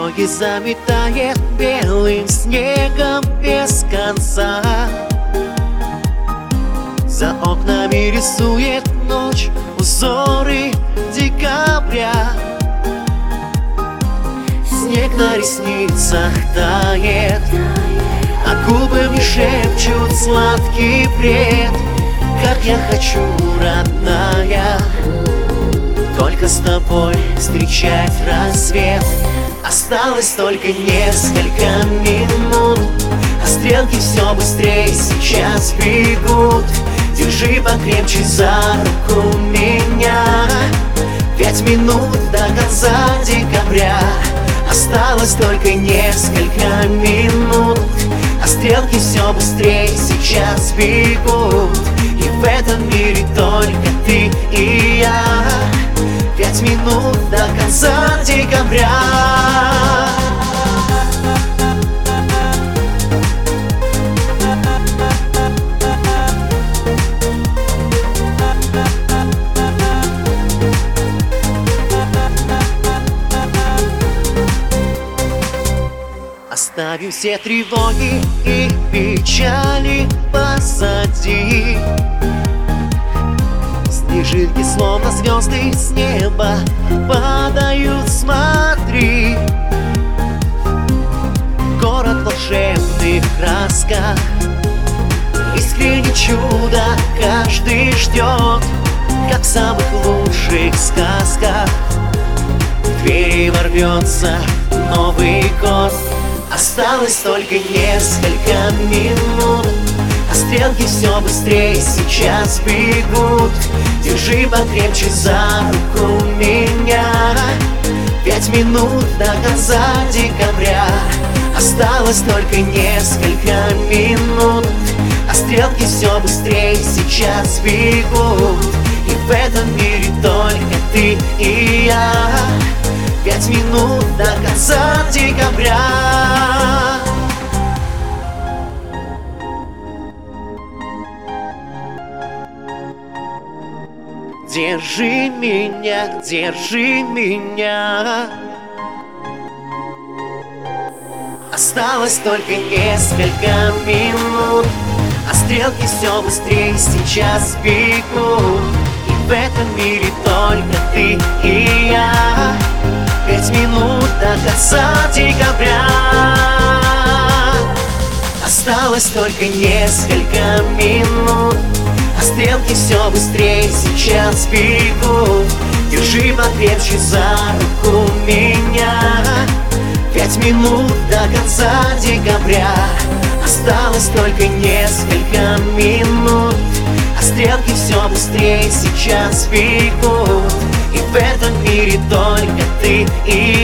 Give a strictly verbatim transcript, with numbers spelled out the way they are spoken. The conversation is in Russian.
Дороги заметает белым снегом без конца. За окнами рисует ночь узоры декабря. Снег на ресницах тает, а губы мне шепчут сладкий бред. Как я хочу, родная, только с тобой встречать рассвет. Осталось только несколько минут, а стрелки все быстрее сейчас бегут. Держи покрепче за руку меня. Пять минут до конца декабря. Осталось только несколько минут, а стрелки все быстрее сейчас бегут. И в этом мире только ты и я. Пять минут до конца декабря. Оставим все тревоги и печали позади. Снежинки, словно звезды с неба, падают, смотри. Город в волшебных красках, искренне чудо каждый ждет, как в самых лучших сказках. В двери ворвется Новый год. Осталось только несколько минут, а стрелки все быстрее сейчас бегут. Держи покрепче за руку меня. Пять минут до конца декабря. Осталось только несколько минут, а стрелки все быстрее сейчас бегут. И в этом мире только ты и я. Пять минут до конца декабря. Держи меня, держи меня. Осталось только несколько минут, а стрелки все быстрее сейчас бегут. И в этом мире только ты и я. Пять минут до конца декабря. Осталось только несколько минут, а стрелки все быстрее сейчас бегут. Держи покрепче за руку меня. Пять минут до конца декабря. Осталось только несколько минут, а стрелки все быстрее сейчас бегут. И в этом мире только ты и